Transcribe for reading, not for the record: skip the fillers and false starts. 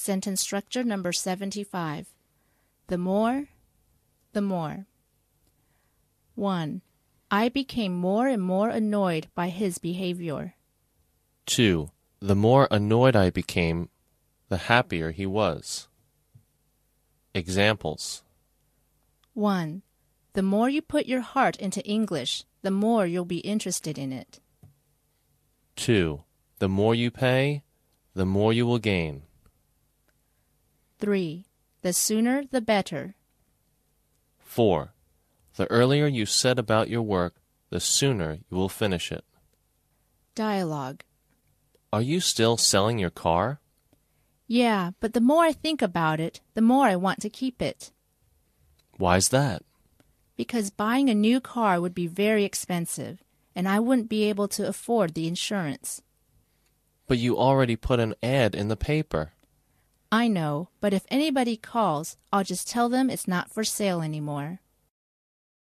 Sentence structure number 75. The more, the more. 1. I became more and more annoyed by his behavior. 2. The more annoyed I became, the happier he was. Examples. 1. The more you put your heart into English, the more you'll be interested in it. 2. The more you pay, the more you will gain. 3. The sooner the better. 4. The earlier you set about your work, the sooner you will finish it. Dialogue. Are you still selling your car? Yeah, but the more I think about it, the more I want to keep it. Why's that? Because buying a new car would be very expensive, and I wouldn't be able to afford the insurance. But you already put an ad in the paper. I know, but if anybody calls, I'll just tell them it's not for sale anymore.